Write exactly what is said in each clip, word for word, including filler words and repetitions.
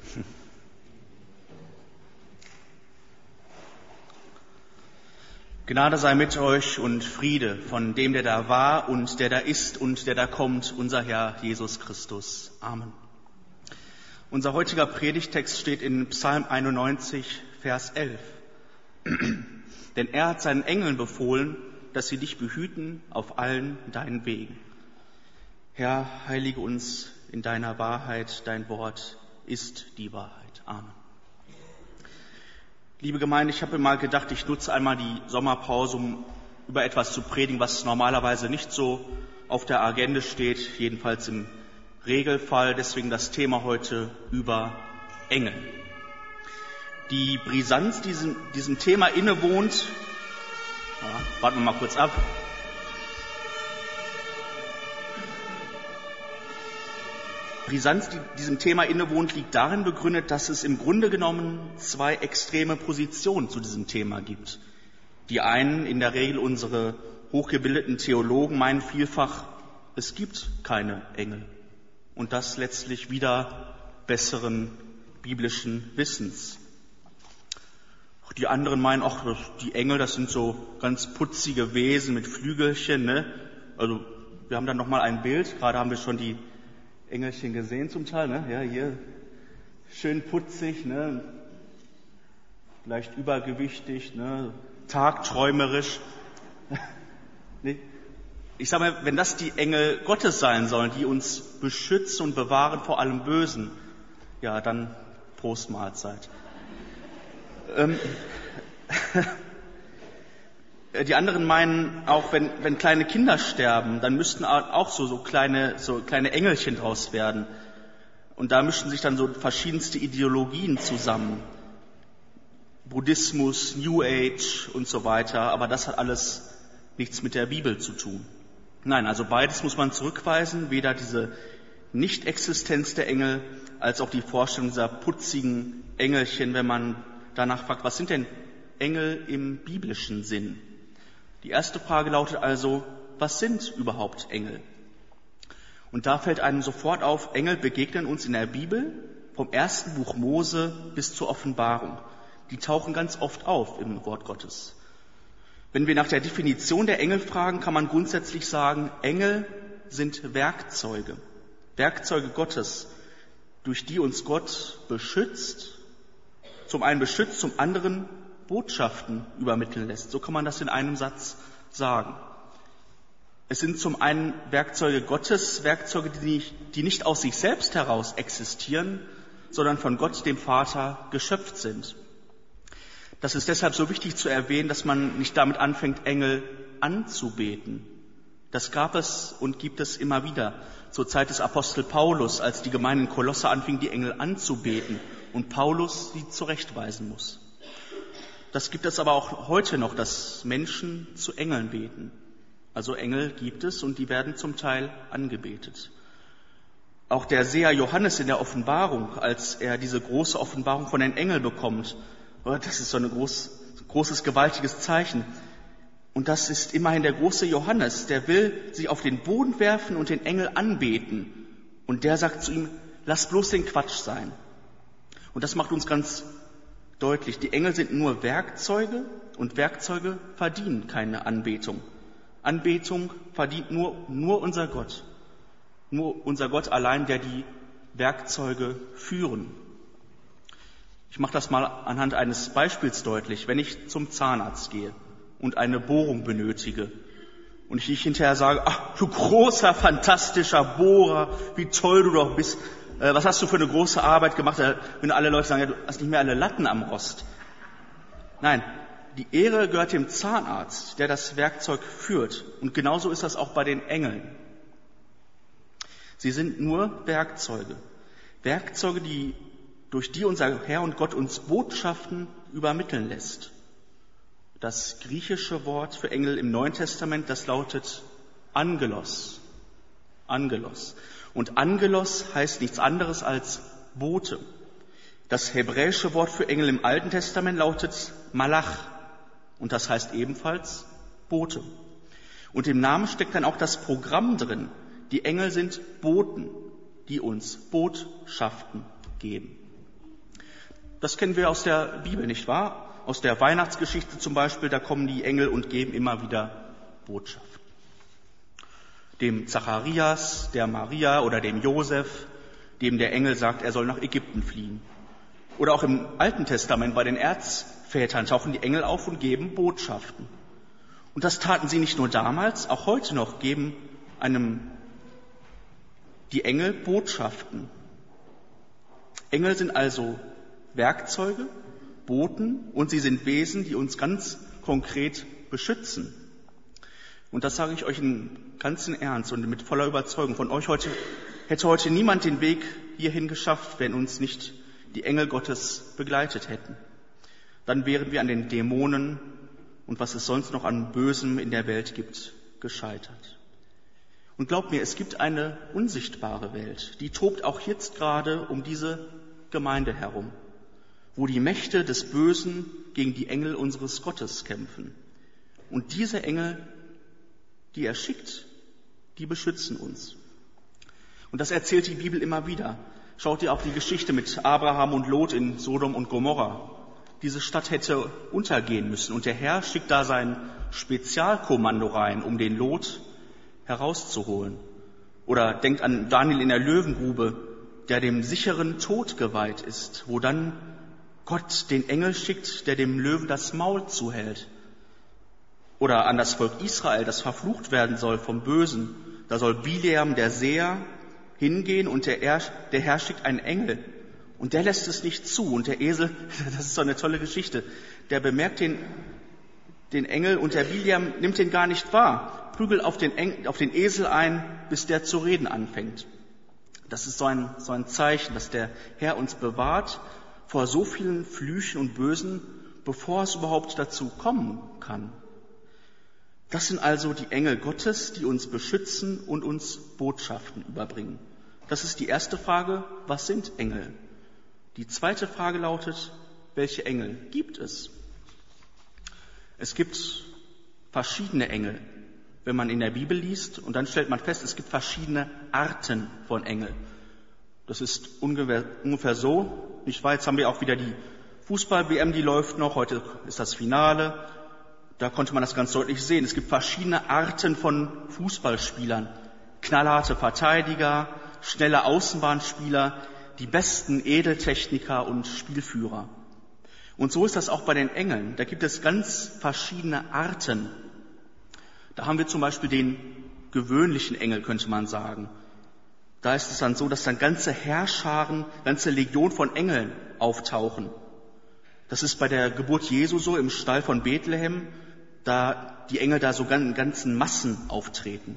Gnade sei mit euch und Friede von dem, der da war und der da ist und der da kommt, unser Herr Jesus Christus. Amen. Unser heutiger Predigtext steht in Psalm einundneunzig, Vers elf. Denn er hat seinen Engeln befohlen, dass sie dich behüten auf allen deinen Wegen. Herr, heilige uns in deiner Wahrheit, dein Wort ist die Wahrheit. Amen. Liebe Gemeinde, ich habe mir mal gedacht, ich nutze einmal die Sommerpause, um über etwas zu predigen, was normalerweise nicht so auf der Agenda steht, jedenfalls im Regelfall. Deswegen das Thema heute über Engel. Die Brisanz diesem, diesem Thema innewohnt, ja, warten wir mal kurz ab. Brisanz, die diesem Thema innewohnt, liegt darin begründet, dass es im Grunde genommen zwei extreme Positionen zu diesem Thema gibt. Die einen, in der Regel unsere hochgebildeten Theologen, meinen vielfach, es gibt keine Engel. Und das letztlich wieder besseren biblischen Wissens. Die anderen meinen, ach, die Engel, das sind so ganz putzige Wesen mit Flügelchen, ne? Also, wir haben dann nochmal ein Bild, gerade haben wir schon die Engelchen gesehen zum Teil, ne? Ja, hier schön putzig, ne? Leicht übergewichtig, ne? Tagträumerisch. Ich sage mal, wenn das die Engel Gottes sein sollen, die uns beschützen und bewahren vor allem Bösen, ja, dann Prost Mahlzeit. Ähm, Die anderen meinen auch, wenn, wenn kleine Kinder sterben, dann müssten auch so, so, kleine, so kleine Engelchen draus werden. Und da mischen sich dann so verschiedenste Ideologien zusammen. Buddhismus, New Age und so weiter. Aber das hat alles nichts mit der Bibel zu tun. Nein, also beides muss man zurückweisen. Weder diese Nicht-Existenz der Engel als auch die Vorstellung dieser putzigen Engelchen, wenn man danach fragt, was sind denn Engel im biblischen Sinn? Die erste Frage lautet also, was sind überhaupt Engel? Und da fällt einem sofort auf, Engel begegnen uns in der Bibel vom ersten Buch Mose bis zur Offenbarung. Die tauchen ganz oft auf im Wort Gottes. Wenn wir nach der Definition der Engel fragen, kann man grundsätzlich sagen, Engel sind Werkzeuge, Werkzeuge Gottes, durch die uns Gott beschützt, zum einen beschützt, zum anderen Botschaften übermitteln lässt. So kann man das in einem Satz sagen. Es sind zum einen Werkzeuge Gottes, Werkzeuge, die nicht, die nicht aus sich selbst heraus existieren, sondern von Gott, dem Vater, geschöpft sind. Das ist deshalb so wichtig zu erwähnen, dass man nicht damit anfängt, Engel anzubeten. Das gab es und gibt es immer wieder. Zur Zeit des Apostel Paulus, als die Gemeinde in Kolosse anfing, die Engel anzubeten und Paulus sie zurechtweisen muss. Das gibt es aber auch heute noch, dass Menschen zu Engeln beten. Also Engel gibt es und die werden zum Teil angebetet. Auch der Seher Johannes in der Offenbarung, als er diese große Offenbarung von den Engeln bekommt, das ist so ein groß, großes, gewaltiges Zeichen. Und das ist immerhin der große Johannes, der will sich auf den Boden werfen und den Engel anbeten. Und der sagt zu ihm, lass bloß den Quatsch sein. Und das macht uns ganz deutlich, die Engel sind nur Werkzeuge und Werkzeuge verdienen keine Anbetung. Anbetung verdient nur, nur unser Gott. Nur unser Gott allein, der die Werkzeuge führen. Ich mache das mal anhand eines Beispiels deutlich. Wenn ich zum Zahnarzt gehe und eine Bohrung benötige und ich nicht hinterher sage, ach, du großer, fantastischer Bohrer, wie toll du doch bist, was hast du für eine große Arbeit gemacht, wenn alle Leute sagen, ja, du hast nicht mehr alle Latten am Rost. Nein, die Ehre gehört dem Zahnarzt, der das Werkzeug führt. Und genauso ist das auch bei den Engeln. Sie sind nur Werkzeuge. Werkzeuge, die, durch die unser Herr und Gott uns Botschaften übermitteln lässt. Das griechische Wort für Engel im Neuen Testament, das lautet Angelos. Angelos. Und Angelos heißt nichts anderes als Bote. Das hebräische Wort für Engel im Alten Testament lautet Malach. Und das heißt ebenfalls Bote. Und im Namen steckt dann auch das Programm drin. Die Engel sind Boten, die uns Botschaften geben. Das kennen wir aus der Bibel, nicht wahr? Aus der Weihnachtsgeschichte zum Beispiel, da kommen die Engel und geben immer wieder Botschaft. Dem Zacharias, der Maria oder dem Josef, dem der Engel sagt, er soll nach Ägypten fliehen. Oder auch im Alten Testament bei den Erzvätern tauchen die Engel auf und geben Botschaften. Und das taten sie nicht nur damals, auch heute noch geben einem die Engel Botschaften. Engel sind also Werkzeuge, Boten, und sie sind Wesen, die uns ganz konkret beschützen. Und das sage ich euch in ganzem Ernst und mit voller Überzeugung. Von euch heute hätte heute niemand den Weg hierhin geschafft, wenn uns nicht die Engel Gottes begleitet hätten. Dann wären wir an den Dämonen und was es sonst noch an Bösem in der Welt gibt, gescheitert. Und glaubt mir, es gibt eine unsichtbare Welt, die tobt auch jetzt gerade um diese Gemeinde herum, wo die Mächte des Bösen gegen die Engel unseres Gottes kämpfen. Und diese Engel, die er schickt, die beschützen uns. Und das erzählt die Bibel immer wieder. Schaut ihr auf die Geschichte mit Abraham und Lot in Sodom und Gomorra. Diese Stadt hätte untergehen müssen und der Herr schickt da sein Spezialkommando rein, um den Lot herauszuholen. Oder denkt an Daniel in der Löwengrube, der dem sicheren Tod geweiht ist, wo dann Gott den Engel schickt, der dem Löwen das Maul zuhält. Oder an das Volk Israel, das verflucht werden soll vom Bösen. Da soll Bileam, der Seher, hingehen und der, er, der Herr schickt einen Engel. Und der lässt es nicht zu. Und der Esel, das ist so eine tolle Geschichte, der bemerkt den, den Engel und der Bileam nimmt den gar nicht wahr. Prügelt auf den, Engel, auf den Esel ein, bis der zu reden anfängt. Das ist so ein, so ein Zeichen, dass der Herr uns bewahrt vor so vielen Flüchen und Bösen, bevor es überhaupt dazu kommen kann. Das sind also die Engel Gottes, die uns beschützen und uns Botschaften überbringen. Das ist die erste Frage, was sind Engel? Die zweite Frage lautet, welche Engel gibt es? Es gibt verschiedene Engel, wenn man in der Bibel liest, und dann stellt man fest, es gibt verschiedene Arten von Engeln. Das ist ungefähr, ungefähr so. Nicht weit, jetzt haben wir auch wieder die Fußball-W M, die läuft noch. Heute ist das Finale. Da konnte man das ganz deutlich sehen. Es gibt verschiedene Arten von Fußballspielern. Knallharte Verteidiger, schnelle Außenbahnspieler, die besten Edeltechniker und Spielführer. Und so ist das auch bei den Engeln. Da gibt es ganz verschiedene Arten. Da haben wir zum Beispiel den gewöhnlichen Engel, könnte man sagen. Da ist es dann so, dass dann ganze Heerscharen, ganze Legion von Engeln auftauchen. Das ist bei der Geburt Jesu so im Stall von Bethlehem, da die Engel da so in ganzen Massen auftreten.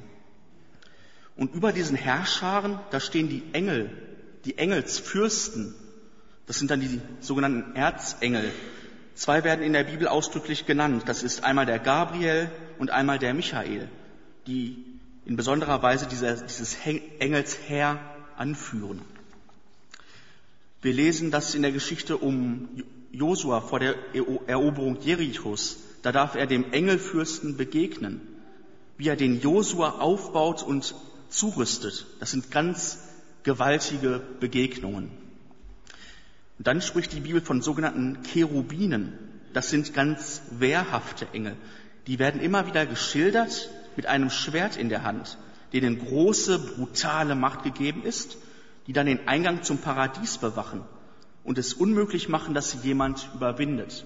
Und über diesen Heerscharen, da stehen die Engel, die Engelsfürsten. Das sind dann die sogenannten Erzengel. Zwei werden in der Bibel ausdrücklich genannt. Das ist einmal der Gabriel und einmal der Michael, die in besonderer Weise dieser, dieses Engelsheer anführen. Wir lesen das in der Geschichte um Josua vor der Eroberung Jerichos. Da darf er dem Engelfürsten begegnen, wie er den Josua aufbaut und zurüstet. Das sind ganz gewaltige Begegnungen. Und dann spricht die Bibel von sogenannten Cherubinen. Das sind ganz wehrhafte Engel. Die werden immer wieder geschildert mit einem Schwert in der Hand, denen große, brutale Macht gegeben ist, die dann den Eingang zum Paradies bewachen und es unmöglich machen, dass sie jemand überwindet.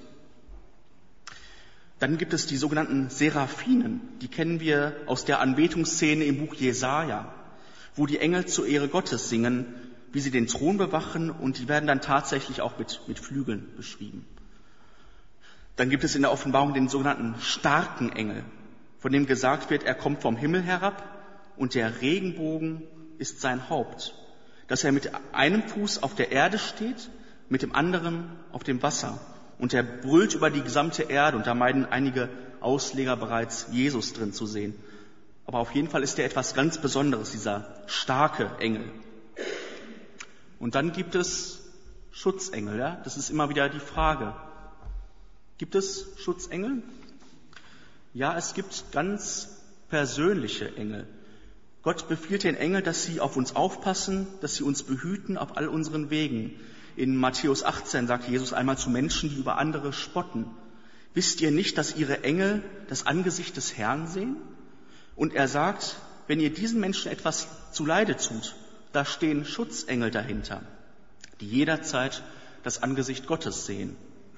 Dann gibt es die sogenannten Seraphinen, die kennen wir aus der Anbetungsszene im Buch Jesaja, wo die Engel zur Ehre Gottes singen, wie sie den Thron bewachen, und die werden dann tatsächlich auch mit, mit Flügeln beschrieben. Dann gibt es in der Offenbarung den sogenannten starken Engel, von dem gesagt wird, er kommt vom Himmel herab und der Regenbogen ist sein Haupt, dass er mit einem Fuß auf der Erde steht, mit dem anderen auf dem Wasser. Und er brüllt über die gesamte Erde, und da meinen einige Ausleger bereits, Jesus drin zu sehen. Aber auf jeden Fall ist er etwas ganz Besonderes, dieser starke Engel. Und dann gibt es Schutzengel, ja? Das ist immer wieder die Frage. Gibt es Schutzengel? Ja, es gibt ganz persönliche Engel. Gott befiehlt den Engeln, dass sie auf uns aufpassen, dass sie uns behüten auf all unseren Wegen. In Matthäus achtzehn sagt Jesus einmal zu Menschen, die über andere spotten: Wisst ihr nicht, dass ihre Engel das Angesicht des Herrn sehen? Und er sagt, wenn ihr diesen Menschen etwas zuleide tut, da stehen Schutzengel dahinter, die jederzeit das Angesicht Gottes sehen.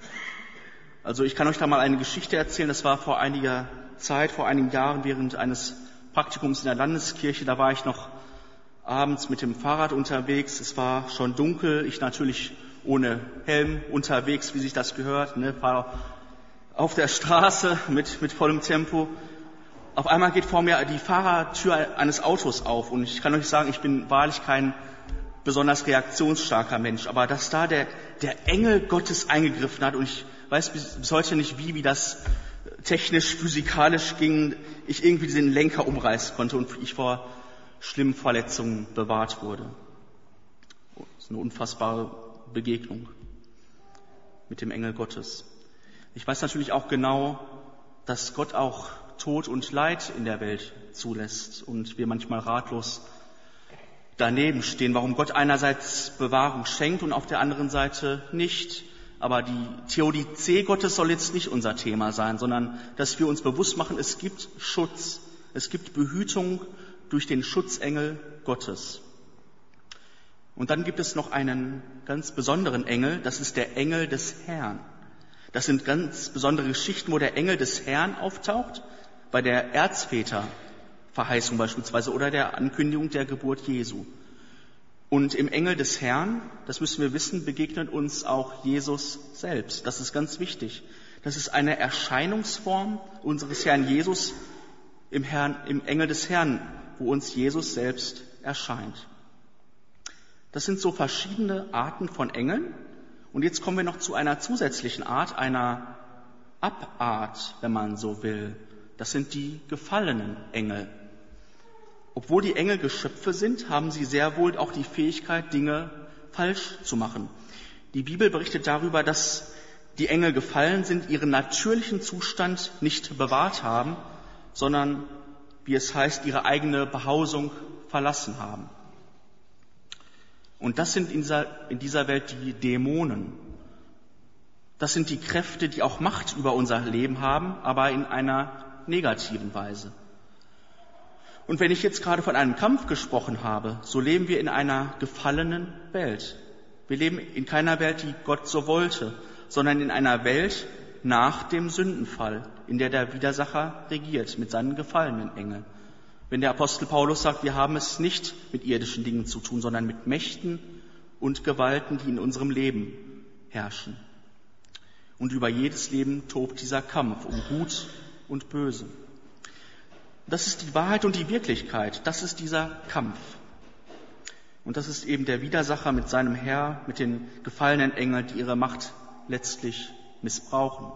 Also ich kann euch da mal eine Geschichte erzählen. Das war vor einiger Zeit, vor einigen Jahren während eines Praktikums in der Landeskirche. Da war ich noch abends mit dem Fahrrad unterwegs. Es war schon dunkel. Ich natürlich ohne Helm unterwegs, wie sich das gehört. Ne? Fahre auf der Straße mit, mit vollem Tempo. Auf einmal geht vor mir die Fahrertür eines Autos auf. Und ich kann euch sagen, ich bin wahrlich kein besonders reaktionsstarker Mensch. Aber dass da der, der Engel Gottes eingegriffen hat, und ich weiß bis, bis heute nicht, wie, wie das technisch, physikalisch ging, ich irgendwie diesen Lenker umreißen konnte und ich vor schlimmen Verletzungen bewahrt wurde. Das ist eine unfassbare Begegnung mit dem Engel Gottes. Ich weiß natürlich auch genau, dass Gott auch Tod und Leid in der Welt zulässt und wir manchmal ratlos daneben stehen, warum Gott einerseits Bewahrung schenkt und auf der anderen Seite nicht. Aber die Theodizee Gottes soll jetzt nicht unser Thema sein, sondern dass wir uns bewusst machen, es gibt Schutz, es gibt Behütung durch den Schutzengel Gottes. Und dann gibt es noch einen ganz besonderen Engel, das ist der Engel des Herrn. Das sind ganz besondere Geschichten, wo der Engel des Herrn auftaucht, bei der Erzväterverheißung beispielsweise oder der Ankündigung der Geburt Jesu. Und im Engel des Herrn, das müssen wir wissen, begegnet uns auch Jesus selbst. Das ist ganz wichtig. Das ist eine Erscheinungsform unseres Herrn Jesus im, Herrn, im Engel des Herrn, wo uns Jesus selbst erscheint. Das sind so verschiedene Arten von Engeln. Und jetzt kommen wir noch zu einer zusätzlichen Art, einer Abart, wenn man so will. Das sind die gefallenen Engel. Obwohl die Engel Geschöpfe sind, haben sie sehr wohl auch die Fähigkeit, Dinge falsch zu machen. Die Bibel berichtet darüber, dass die Engel gefallen sind, ihren natürlichen Zustand nicht bewahrt haben, sondern, wie es heißt, ihre eigene Behausung verlassen haben. Und das sind in dieser, in dieser Welt die Dämonen. Das sind die Kräfte, die auch Macht über unser Leben haben, aber in einer negativen Weise. Und wenn ich jetzt gerade von einem Kampf gesprochen habe, so leben wir in einer gefallenen Welt. Wir leben in keiner Welt, die Gott so wollte, sondern in einer Welt nach dem Sündenfall, in der der Widersacher regiert mit seinen gefallenen Engeln. Wenn der Apostel Paulus sagt, wir haben es nicht mit irdischen Dingen zu tun, sondern mit Mächten und Gewalten, die in unserem Leben herrschen. Und über jedes Leben tobt dieser Kampf um Gut und Böse. Das ist die Wahrheit und die Wirklichkeit. Das ist dieser Kampf. Und das ist eben der Widersacher mit seinem Herr, mit den gefallenen Engeln, die ihre Macht letztlich missbrauchen.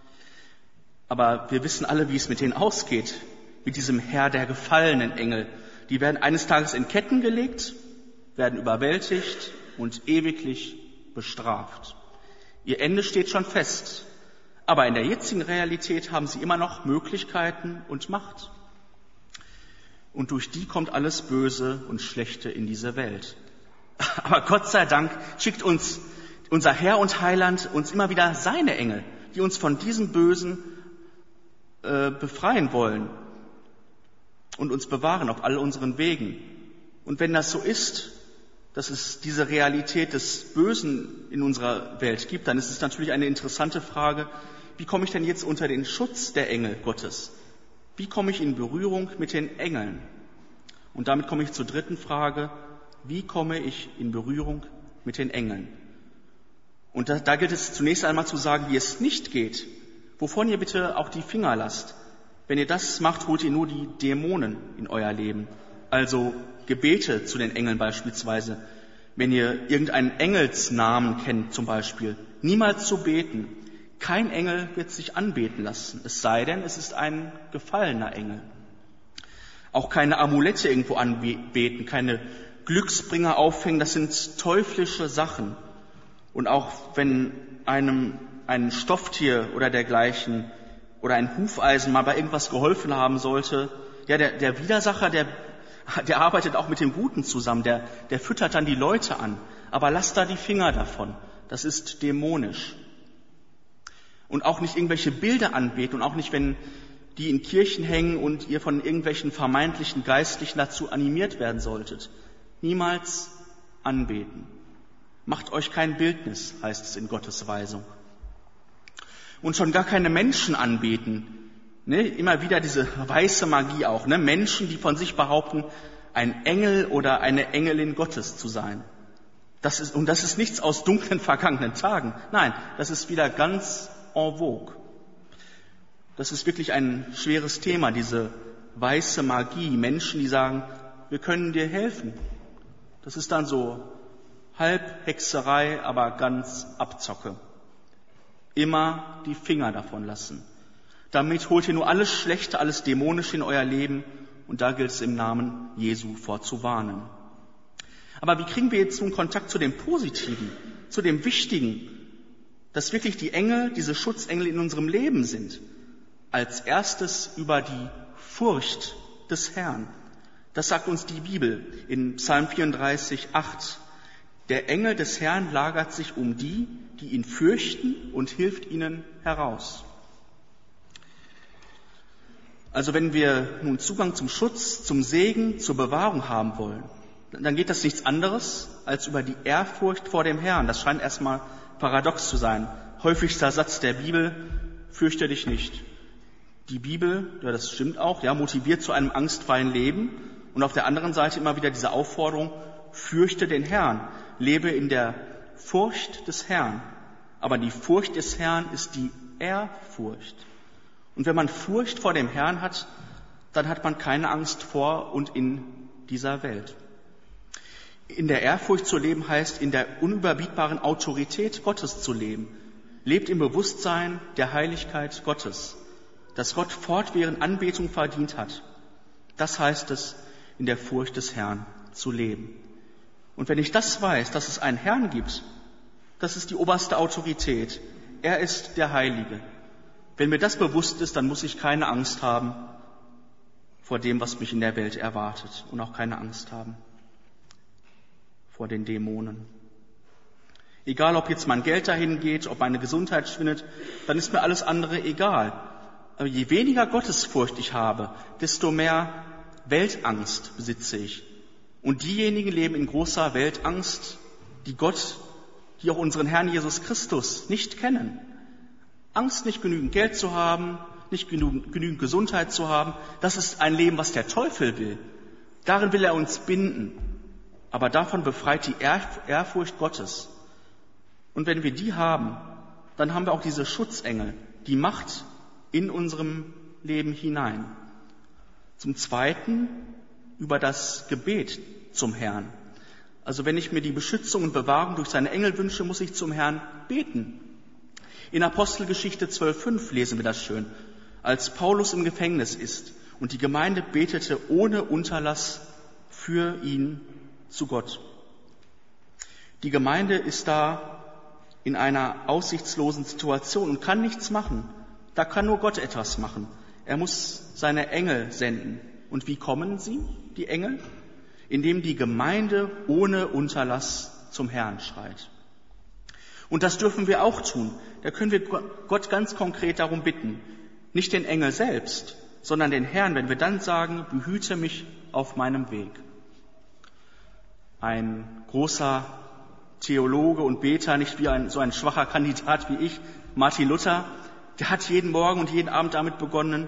Aber wir wissen alle, wie es mit denen ausgeht, mit diesem Herr der gefallenen Engel. Die werden eines Tages in Ketten gelegt, werden überwältigt und ewiglich bestraft. Ihr Ende steht schon fest. Aber in der jetzigen Realität haben sie immer noch Möglichkeiten und Macht. Und durch die kommt alles Böse und Schlechte in diese Welt. Aber Gott sei Dank schickt uns unser Herr und Heiland uns immer wieder seine Engel, die uns von diesem Bösen äh, befreien wollen und uns bewahren auf all unseren Wegen. Und wenn das so ist, dass es diese Realität des Bösen in unserer Welt gibt, dann ist es natürlich eine interessante Frage, wie komme ich denn jetzt unter den Schutz der Engel Gottes? Wie komme ich in Berührung mit den Engeln? Und damit komme ich zur dritten Frage, wie komme ich in Berührung mit den Engeln? Und da, da gilt es zunächst einmal zu sagen, wie es nicht geht, wovon ihr bitte auch die Finger lasst. Wenn ihr das macht, holt ihr nur die Dämonen in euer Leben. Also Gebete zu den Engeln beispielsweise. Wenn ihr irgendeinen Engelsnamen kennt zum Beispiel, niemals zu beten. Kein Engel wird sich anbeten lassen, es sei denn, es ist ein gefallener Engel. Auch keine Amulette irgendwo anbeten, keine Glücksbringer aufhängen, das sind teuflische Sachen. Und auch wenn einem ein Stofftier oder dergleichen oder ein Hufeisen mal bei irgendwas geholfen haben sollte, ja, der, der Widersacher, der, der arbeitet auch mit dem Guten zusammen, der, der füttert dann die Leute an. Aber lasst da die Finger davon. Das ist dämonisch. Und auch nicht irgendwelche Bilder anbeten und auch nicht, wenn die in Kirchen hängen und ihr von irgendwelchen vermeintlichen Geistlichen dazu animiert werden solltet. Niemals anbeten. Macht euch kein Bildnis, heißt es in Gottes Weisung. Und schon gar keine Menschen anbeten. Ne? Immer wieder diese weiße Magie auch. Ne? Menschen, die von sich behaupten, ein Engel oder eine Engelin Gottes zu sein. Das ist, und das ist nichts aus dunklen vergangenen Tagen. Nein, das ist wieder ganz en vogue. Das ist wirklich ein schweres Thema, diese weiße Magie. Menschen, die sagen, wir können dir helfen. Das ist dann so halb Hexerei, aber ganz Abzocke. Immer die Finger davon lassen. Damit holt ihr nur alles Schlechte, alles Dämonische in euer Leben und da gilt es im Namen Jesu vorzuwarnen. Aber wie kriegen wir jetzt nun Kontakt zu dem Positiven, zu dem Wichtigen, dass wirklich die Engel, diese Schutzengel in unserem Leben sind? Als erstes über die Furcht des Herrn. Das sagt uns die Bibel in Psalm vierunddreißig, acht. Der Engel des Herrn lagert sich um die, die ihn fürchten und hilft ihnen heraus. Also wenn wir nun Zugang zum Schutz, zum Segen, zur Bewahrung haben wollen, dann geht das nichts anderes als über die Ehrfurcht vor dem Herrn. Das scheint erstmal paradox zu sein. Häufigster Satz der Bibel, fürchte dich nicht. Die Bibel, ja, das stimmt auch, ja, motiviert zu einem angstfreien Leben. Und auf der anderen Seite immer wieder diese Aufforderung, fürchte den Herrn, lebe in der Furcht des Herrn. Aber die Furcht des Herrn ist die Ehrfurcht. Und wenn man Furcht vor dem Herrn hat, dann hat man keine Angst vor und in dieser Welt. In der Ehrfurcht zu leben heißt, in der unüberbietbaren Autorität Gottes zu leben. Lebt im Bewusstsein der Heiligkeit Gottes, dass Gott fortwährend Anbetung verdient hat. Das heißt es, in der Furcht des Herrn zu leben. Und wenn ich das weiß, dass es einen Herrn gibt, das ist die oberste Autorität. Er ist der Heilige. Wenn mir das bewusst ist, dann muss ich keine Angst haben vor dem, was mich in der Welt erwartet. Und auch keine Angst haben vor den Dämonen. Egal, ob jetzt mein Geld dahin geht, ob meine Gesundheit schwindet, dann ist mir alles andere egal. Aber je weniger Gottesfurcht ich habe, desto mehr Weltangst besitze ich. Und diejenigen leben in großer Weltangst, die Gott, die auch unseren Herrn Jesus Christus nicht kennen. Angst, nicht genügend Geld zu haben, nicht genügend, genügend Gesundheit zu haben, das ist ein Leben, was der Teufel will. Darin will er uns binden. Aber davon befreit die Ehrfurcht Gottes. Und wenn wir die haben, dann haben wir auch diese Schutzengel, die Macht in unserem Leben hinein. Zum Zweiten über das Gebet zum Herrn. Also wenn ich mir die Beschützung und Bewahrung durch seine Engel wünsche, muss ich zum Herrn beten. In Apostelgeschichte zwölf fünf lesen wir das schön. Als Paulus im Gefängnis ist und die Gemeinde betete ohne Unterlass für ihn zu Gott. Die Gemeinde ist da in einer aussichtslosen Situation und kann nichts machen. Da kann nur Gott etwas machen. Er muss seine Engel senden. Und wie kommen sie, die Engel? Indem die Gemeinde ohne Unterlass zum Herrn schreit. Und das dürfen wir auch tun. Da können wir Gott ganz konkret darum bitten. Nicht den Engel selbst, sondern den Herrn, wenn wir dann sagen, behüte mich auf meinem Weg. Ein großer Theologe und Beter, nicht wie ein, so ein schwacher Kandidat wie ich, Martin Luther, der hat jeden Morgen und jeden Abend damit begonnen,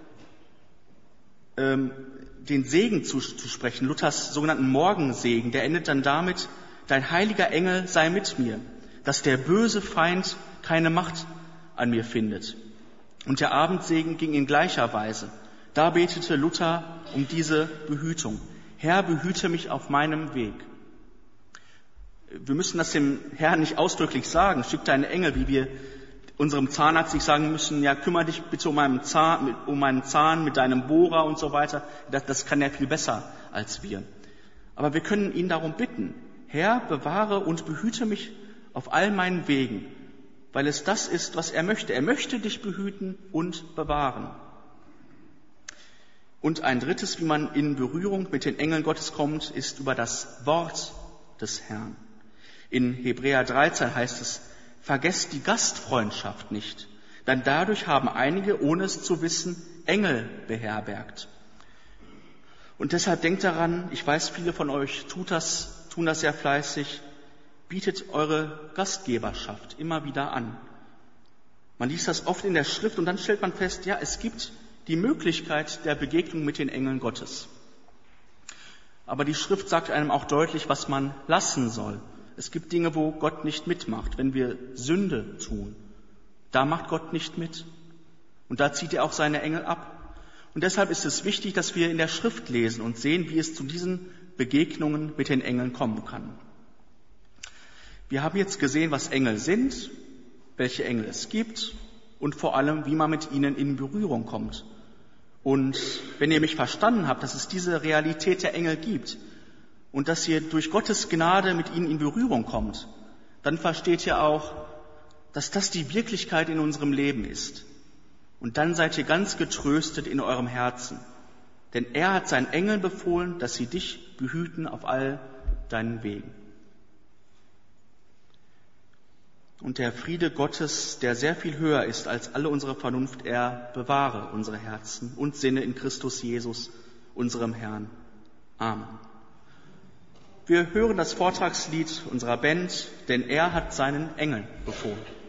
ähm, den Segen zu, zu sprechen, Luthers sogenannten Morgensegen. Der endet dann damit, dein heiliger Engel sei mit mir, dass der böse Feind keine Macht an mir findet. Und der Abendsegen ging in gleicher Weise. Da betete Luther um diese Behütung. Herr, behüte mich auf meinem Weg. Wir müssen das dem Herrn nicht ausdrücklich sagen. Schick deine Engel, wie wir unserem Zahnarzt nicht sagen müssen, ja, kümmere dich bitte um meinen Zahn, um meinen Zahn mit deinem Bohrer und so weiter. Das, das kann er viel besser als wir. Aber wir können ihn darum bitten. Herr, bewahre und behüte mich auf all meinen Wegen, weil es das ist, was er möchte. Er möchte dich behüten und bewahren. Und ein drittes, wie man in Berührung mit den Engeln Gottes kommt, ist über das Wort des Herrn. In Hebräer dreizehn heißt es, vergesst die Gastfreundschaft nicht, denn dadurch haben einige, ohne es zu wissen, Engel beherbergt. Und deshalb denkt daran, ich weiß, viele von euch tut das, tun das sehr fleißig, bietet eure Gastgeberschaft immer wieder an. Man liest das oft in der Schrift und dann stellt man fest, ja, es gibt die Möglichkeit der Begegnung mit den Engeln Gottes. Aber die Schrift sagt einem auch deutlich, was man lassen soll. Es gibt Dinge, wo Gott nicht mitmacht. Wenn wir Sünde tun, da macht Gott nicht mit. Und da zieht er auch seine Engel ab. Und deshalb ist es wichtig, dass wir in der Schrift lesen und sehen, wie es zu diesen Begegnungen mit den Engeln kommen kann. Wir haben jetzt gesehen, was Engel sind, welche Engel es gibt und vor allem, wie man mit ihnen in Berührung kommt. Und wenn ihr mich verstanden habt, dass es diese Realität der Engel gibt und dass ihr durch Gottes Gnade mit ihnen in Berührung kommt, dann versteht ihr auch, dass das die Wirklichkeit in unserem Leben ist. Und dann seid ihr ganz getröstet in eurem Herzen. Denn er hat seinen Engeln befohlen, dass sie dich behüten auf all deinen Wegen. Und der Friede Gottes, der sehr viel höher ist als alle unsere Vernunft, er bewahre unsere Herzen und Sinne in Christus Jesus, unserem Herrn. Amen. Wir hören das Vortragslied unserer Band, denn er hat seinen Engeln befohlen.